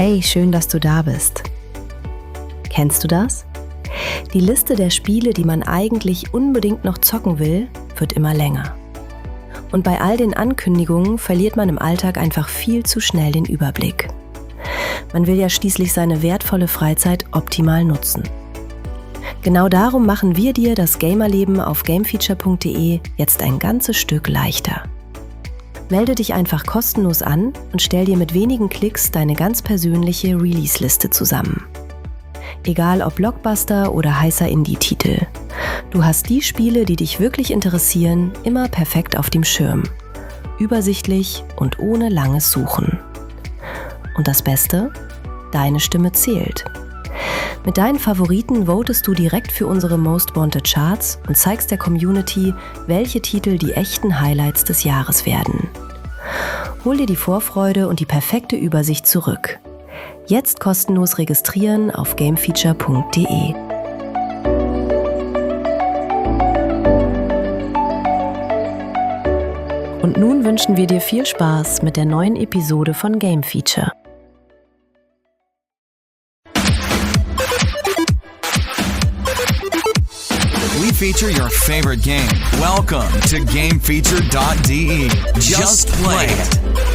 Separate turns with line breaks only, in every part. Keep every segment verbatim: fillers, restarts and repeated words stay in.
Hey, schön, dass du da bist. Kennst du das? Die Liste der Spiele, die man eigentlich unbedingt noch zocken will, wird immer länger. Und bei all den Ankündigungen verliert man im Alltag einfach viel zu schnell den Überblick. Man will ja schließlich seine wertvolle Freizeit optimal nutzen. Genau darum machen wir dir das Gamerleben auf gamefeature punkt de jetzt ein ganzes Stück leichter. Melde dich einfach kostenlos an und stell dir mit wenigen Klicks deine ganz persönliche Release-Liste zusammen. Egal ob Blockbuster oder heißer Indie-Titel. Du hast die Spiele, die dich wirklich interessieren, immer perfekt auf dem Schirm. Übersichtlich und ohne langes Suchen. Und das Beste? Deine Stimme zählt. Mit deinen Favoriten votest du direkt für unsere Most Wanted Charts und zeigst der Community, welche Titel die echten Highlights des Jahres werden. Hol dir die Vorfreude und die perfekte Übersicht zurück. Jetzt kostenlos registrieren auf gamefeature punkt de. Und nun wünschen wir dir viel Spaß mit der neuen Episode von Game Feature.
We feature your favorite game. Welcome to gamefeature dot de. Just play it.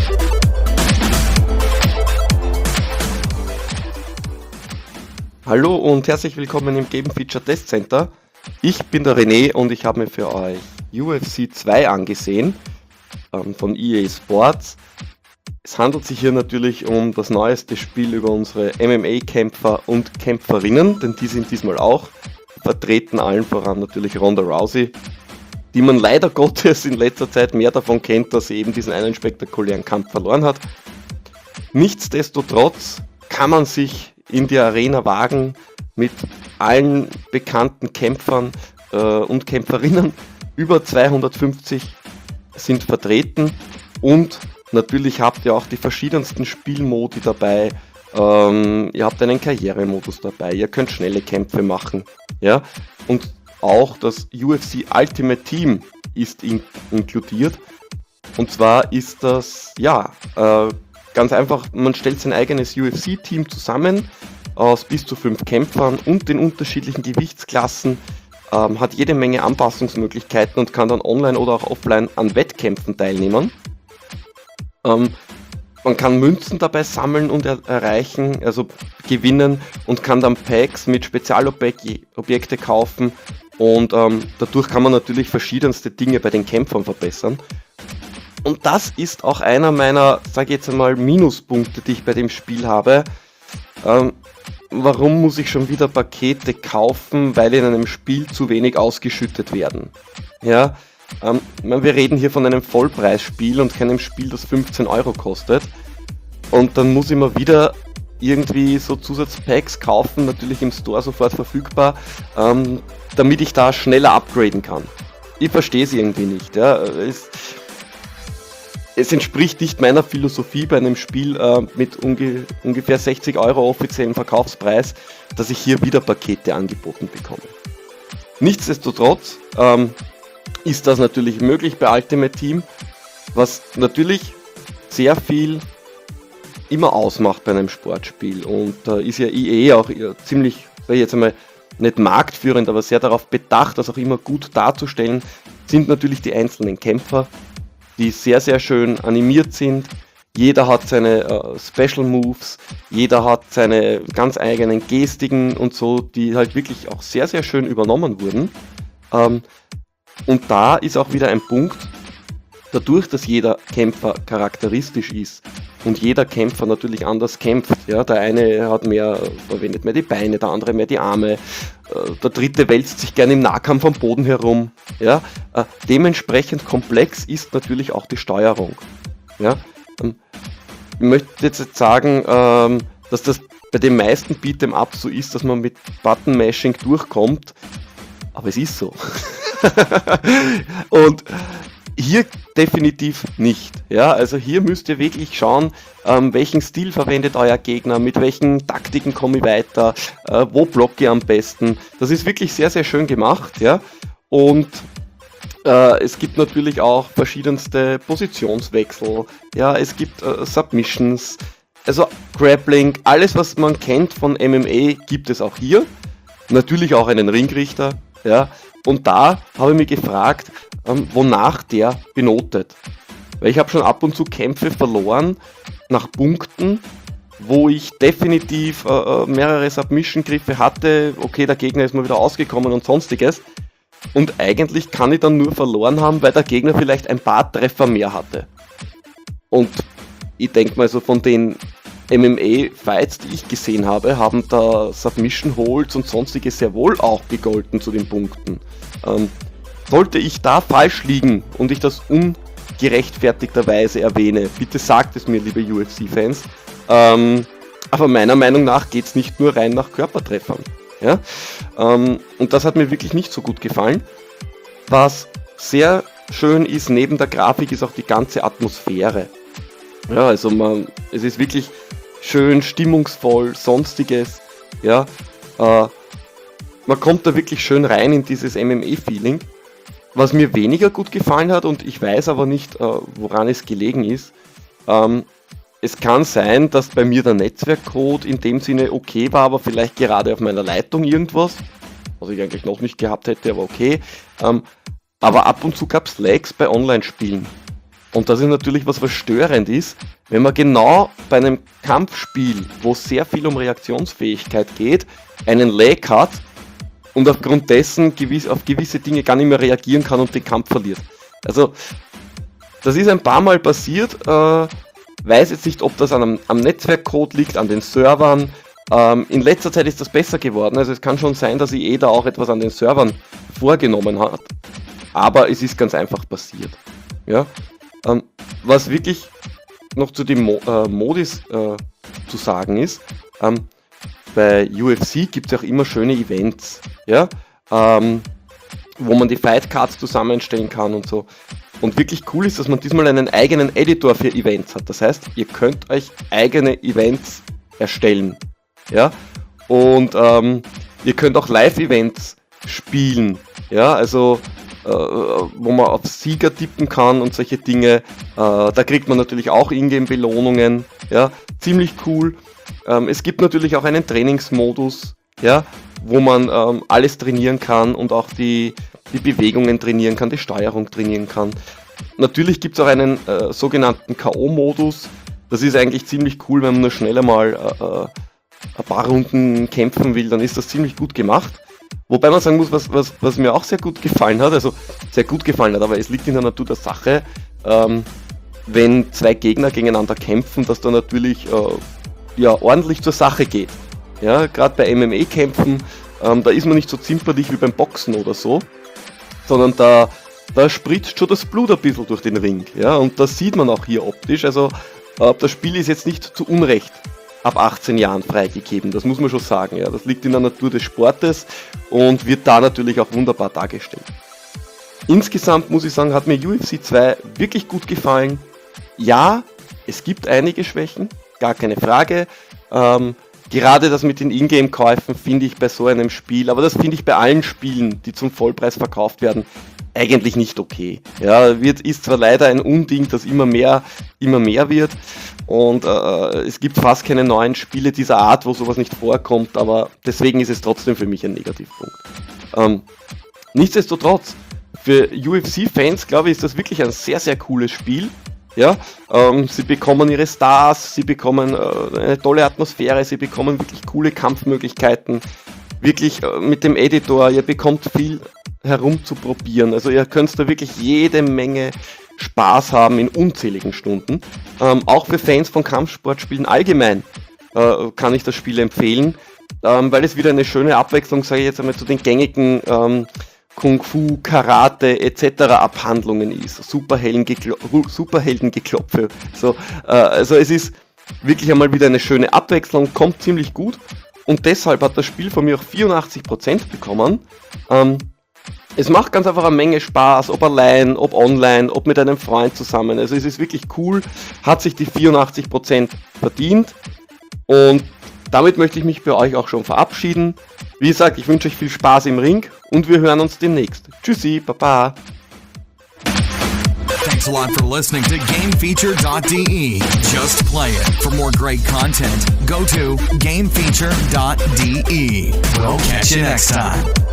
Hallo und herzlich willkommen im Game Feature Test Center. Ich bin der René und ich habe mir für euch U F C zwei angesehen ähm, von E A Sports. Es handelt sich hier natürlich um das neueste Spiel über unsere M M A-Kämpfer und Kämpferinnen, denn die sind diesmal auch vertreten, allen voran natürlich Ronda Rousey, die man leider Gottes in letzter Zeit mehr davon kennt, dass sie eben diesen einen spektakulären Kampf verloren hat. Nichtsdestotrotz kann man sich in die Arena wagen mit allen bekannten Kämpfern äh, und Kämpferinnen. Über zweihundertfünfzig sind vertreten und natürlich habt ihr auch die verschiedensten Spielmodi dabei. Ähm, ihr habt einen Karrieremodus dabei, ihr könnt schnelle Kämpfe machen, ja, und auch das U F C Ultimate Team ist in- inkludiert. Und zwar ist das, ja, äh, ganz einfach, man stellt sein eigenes U F C-Team zusammen aus bis zu fünf Kämpfern und den unterschiedlichen Gewichtsklassen, ähm, hat jede Menge Anpassungsmöglichkeiten und kann dann online oder auch offline an Wettkämpfen teilnehmen. Ähm, man kann Münzen dabei sammeln und er- erreichen, also gewinnen, und kann dann Packs mit Spezialobjekte kaufen, und ähm, dadurch kann man natürlich verschiedenste Dinge bei den Kämpfern verbessern. Und das ist auch einer meiner, sage ich jetzt einmal, Minuspunkte, die ich bei dem Spiel habe. Ähm, warum muss ich schon wieder Pakete kaufen, weil in einem Spiel zu wenig ausgeschüttet werden? Ja, ähm, wir reden hier von einem Vollpreisspiel und keinem Spiel, das fünfzehn Euro kostet. Und dann muss ich mir wieder irgendwie so Zusatzpacks kaufen, natürlich im Store sofort verfügbar, ähm, damit ich da schneller upgraden kann. Ich verstehe es irgendwie nicht. Ja. Es, Es entspricht nicht meiner Philosophie bei einem Spiel äh, mit unge- ungefähr sechzig Euro offiziellen Verkaufspreis, dass ich hier wieder Pakete angeboten bekomme. Nichtsdestotrotz ähm, ist das natürlich möglich bei Ultimate Team, was natürlich sehr viel immer ausmacht bei einem Sportspiel, und da äh, ist ja E A auch äh, ziemlich, sag ich jetzt einmal, nicht marktführend, aber sehr darauf bedacht, das auch immer gut darzustellen, sind natürlich die einzelnen Kämpfer, die sehr, sehr schön animiert sind. Jeder hat seine äh, Special Moves, jeder hat seine ganz eigenen Gestiken und so, die halt wirklich auch sehr, sehr schön übernommen wurden. Ähm, und da ist auch wieder ein Punkt, dadurch, dass jeder Kämpfer charakteristisch ist und jeder Kämpfer natürlich anders kämpft. Ja, der eine hat mehr, verwendet mehr die Beine, der andere mehr die Arme, äh, der dritte wälzt sich gerne im Nahkampf am Boden herum. Ja, äh, dementsprechend komplex ist natürlich auch die Steuerung. Ja, ähm, ich möchte jetzt sagen, ähm, dass das bei den meisten Beat'em-Ups so ist, dass man mit Button-Mashing durchkommt, aber es ist so. Und hier definitiv nicht. Ja, also hier müsst ihr wirklich schauen, ähm, welchen Stil verwendet euer Gegner, mit welchen Taktiken komme ich weiter, äh, wo blocke ich am besten. Das ist wirklich sehr, sehr schön gemacht. Ja, und äh, es gibt natürlich auch verschiedenste Positionswechsel. Ja, es gibt äh, Submissions. also Grappling, alles was man kennt von M M A gibt es auch hier. Natürlich auch einen Ringrichter, ja. Und da habe ich mich gefragt, ähm, wonach der benotet. Weil ich habe schon ab und zu Kämpfe verloren nach Punkten, wo ich definitiv äh, mehrere Submission-Griffe hatte. Okay, der Gegner ist mal wieder ausgekommen und sonstiges. Und eigentlich kann ich dann nur verloren haben, weil der Gegner vielleicht ein paar Treffer mehr hatte. Und ich denke mal so von den M M A-Fights, die ich gesehen habe, haben da Submission-Holds und sonstige sehr wohl auch gegolten zu den Punkten. Ähm, sollte ich da falsch liegen und ich das ungerechtfertigterweise erwähne, bitte sagt es mir, liebe U F C-Fans. Ähm, aber meiner Meinung nach geht es nicht nur rein nach Körpertreffern. Ja? Ähm, und das hat mir wirklich nicht so gut gefallen. Was sehr schön ist, neben der Grafik, ist auch die ganze Atmosphäre. Ja, also man, es ist wirklich schön, stimmungsvoll, sonstiges. Ja, äh, man kommt da wirklich schön rein in dieses M M A-Feeling. Was mir weniger gut gefallen hat, und ich weiß aber nicht, äh, woran es gelegen ist, ähm, es kann sein, dass bei mir der Netzwerkcode in dem Sinne okay war, aber vielleicht gerade auf meiner Leitung irgendwas, was ich eigentlich noch nicht gehabt hätte, aber okay. Ähm, aber ab und zu gab es Lags bei Online-Spielen. Und das ist natürlich was, was störend ist, wenn man genau bei einem Kampfspiel, wo es sehr viel um Reaktionsfähigkeit geht, einen Lag hat und aufgrund dessen gewiss, auf gewisse Dinge gar nicht mehr reagieren kann und den Kampf verliert. Also, das ist ein paar Mal passiert, äh, weiß jetzt nicht, ob das an, am Netzwerkcode liegt, an den Servern. Ähm, in letzter Zeit ist das besser geworden, also es kann schon sein, dass ich eh da auch etwas an den Servern vorgenommen hat, aber es ist ganz einfach passiert. Ja? Ähm, was wirklich noch zu den Mo- äh, Modis äh, zu sagen ist, ähm, bei U F C gibt es auch immer schöne Events, ja? ähm, wo man die Fightcards zusammenstellen kann und so. Und wirklich cool ist, dass man diesmal einen eigenen Editor für Events hat. Das heißt, ihr könnt euch eigene Events erstellen. Ja? Und ähm, ihr könnt auch Live-Events spielen. Ja? Also äh, wo man auf Sieger tippen kann und solche Dinge. Äh, da kriegt man natürlich auch Ingame-Belohnungen. Ja? Ziemlich cool. Ähm, es gibt natürlich auch einen Trainingsmodus, ja? Wo man ähm, alles trainieren kann und auch die die Bewegungen trainieren kann, die Steuerung trainieren kann. Natürlich gibt es auch einen äh, sogenannten K O-Modus. Das ist eigentlich ziemlich cool, wenn man nur schneller mal äh, äh, ein paar Runden kämpfen will, dann ist das ziemlich gut gemacht. Wobei man sagen muss, was, was, was mir auch sehr gut gefallen hat, also sehr gut gefallen hat, aber es liegt in der Natur der Sache, ähm, wenn zwei Gegner gegeneinander kämpfen, dass da natürlich äh, ja, ordentlich zur Sache geht. Ja, gerade bei M M A-Kämpfen, ähm, da ist man nicht so zimperlich wie beim Boxen oder so, sondern da, da spritzt schon das Blut ein bisschen durch den Ring. Ja? Und das sieht man auch hier optisch. Also äh, das Spiel ist jetzt nicht zu Unrecht ab achtzehn Jahren freigegeben, das muss man schon sagen. Ja? Das liegt in der Natur des Sportes und wird da natürlich auch wunderbar dargestellt. Insgesamt muss ich sagen, hat mir U F C zwei wirklich gut gefallen. Ja, es gibt einige Schwächen, gar keine Frage. Ähm, Gerade das mit den Ingame-Käufen finde ich bei so einem Spiel, aber das finde ich bei allen Spielen, die zum Vollpreis verkauft werden, eigentlich nicht okay. Ja, wird, ist zwar leider ein Unding, das immer mehr, immer mehr wird und äh, es gibt fast keine neuen Spiele dieser Art, wo sowas nicht vorkommt, aber deswegen ist es trotzdem für mich ein Negativpunkt. Ähm, nichtsdestotrotz, für U F C-Fans, glaube ich, ist das wirklich ein sehr, sehr cooles Spiel. Ja, ähm, sie bekommen ihre Stars, sie bekommen äh, eine tolle Atmosphäre, sie bekommen wirklich coole Kampfmöglichkeiten, wirklich äh, mit dem Editor, ihr bekommt viel herumzuprobieren, also ihr könnt da wirklich jede Menge Spaß haben in unzähligen Stunden. Ähm, auch für Fans von Kampfsportspielen allgemein äh, kann ich das Spiel empfehlen, ähm, weil es wieder eine schöne Abwechslung, sage ich jetzt einmal, zu den gängigen ähm, Kung-Fu, Karate et cetera Abhandlungen ist, Superheldengeklopfe, Superheldengeklopfe. So, äh, also es ist wirklich einmal wieder eine schöne Abwechslung, kommt ziemlich gut und deshalb hat das Spiel von mir auch vierundachtzig Prozent bekommen. Ähm, es macht ganz einfach eine Menge Spaß, ob allein, ob online, ob mit einem Freund zusammen. Also es ist wirklich cool, hat sich die vierundachtzig Prozent verdient und damit möchte ich mich bei euch auch schon verabschieden. Wie gesagt, ich wünsche euch viel Spaß im Ring und wir hören uns demnächst. Tschüssi, Baba.
Thanks a lot for listening to game feature dot d e. Just play it. For more great content, go to game feature dot d e. We'll catch you next time.